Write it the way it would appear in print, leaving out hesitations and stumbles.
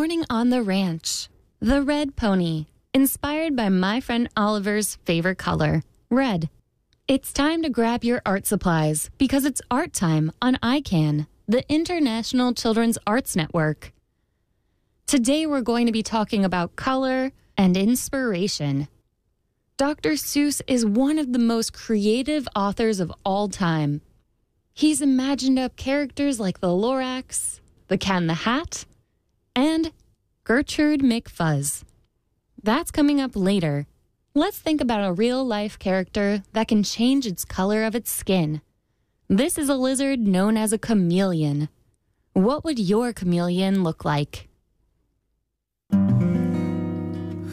morning on the ranch. The red pony, inspired by my friend Oliver's favorite color, red. It's time to grab your art supplies because it's art time on ICANN, the International Children's Arts Network. Today we're going to be talking about color and inspiration. Dr. Seuss is one of the most creative authors of all time. He's imagined up characters like the Lorax, the Cat in the Hat, and Gertrude McFuzz. That's coming up later. Let's think about a real-life character that can change its color of its skin. This is a lizard known as a chameleon. What would your chameleon look like?